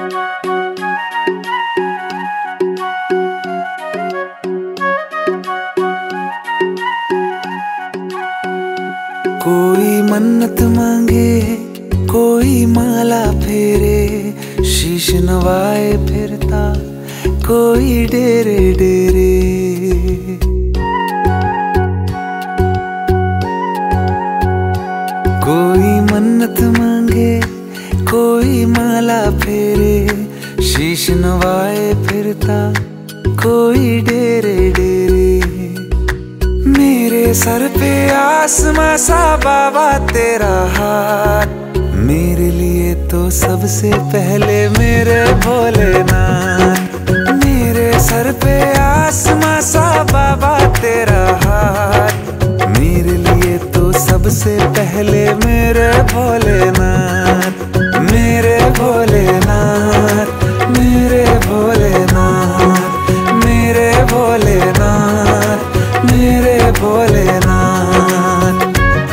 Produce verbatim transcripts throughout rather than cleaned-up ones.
कोई मन्नत मांगे, कोई माला फेरे, शीश नवाए फिरता कोई डेरे डेरे। कोई मन्नत मांगे, कोई माला फेरे, शीश नवाए फिरता कोई डेरे डेरे। मेरे सर पे आसमां सा बाबा तेरा हाथ, मेरे लिए तो सबसे पहले मेरे भोलेनाथ। मेरे सर पे आसमां सा बाबा तेरा हाथ, मेरे लिए तो सबसे पहले मेरे भोलेनाथ। मेरे भोलेनाथ, मेरे भोलेनाथ, मेरे भोलेनाथ, मेरे भोलेनाथ।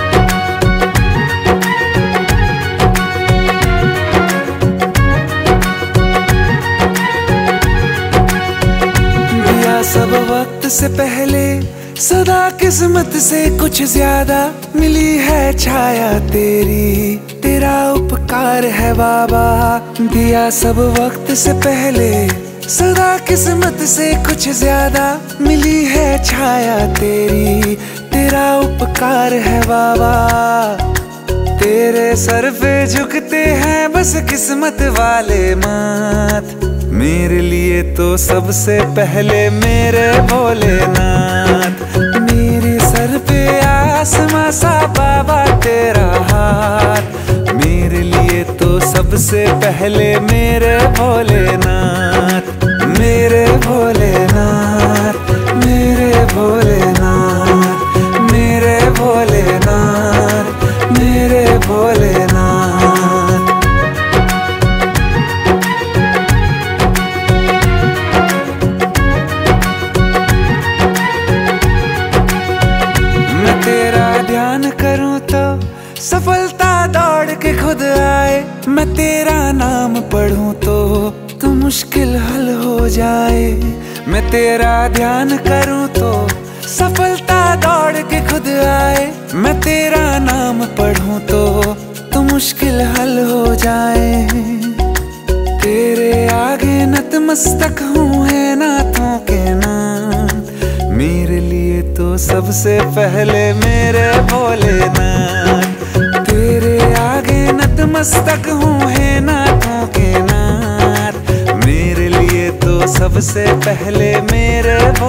दिया सब वक्त से पहले, सदा किस्मत से कुछ ज्यादा, मिली है छाया तेरी, तेरा उपकार है बाबा। दिया सब वक्त से पहले, सदा किस्मत से कुछ ज्यादा, मिली है छाया तेरी, तेरा उपकार है बाबा। तेरे सर पे झुकते हैं बस किस्मत वाले माथ, मेरे लिए तो सबसे पहले मेरे भोलेनाथ। मेरे सर पे आसमां सा बाबा तेरा हाथ, मेरे लिए तो सबसे पहले मेरे भोलेनाथ। मेरे भोलेनाथ, मेरे भोलेनाथ, मेरे भोलेनाथ, मेरे भोलेनाथ। मैं तेरा ध्यान करूं तो सफलता दौड़ के खुद आए, मैं तेरा नाम पढ़ूं तो तो मुश्किल हल हो जाए। मैं तेरा ध्यान करूं तो सफलता दौड़ के खुद आए, मैं तेरा नाम पढ़ूं तो तो मुश्किल हल हो जाए। तेरे आगे नतमस्तक हूँ है नाथों के नाथ, मेरे लिए तो सबसे पहले मेरे भोलेनाथ। तेरे आगे नतमस्तक हूँ है नाथों के नाथ, मेरे लिए तो सबसे पहले मेरे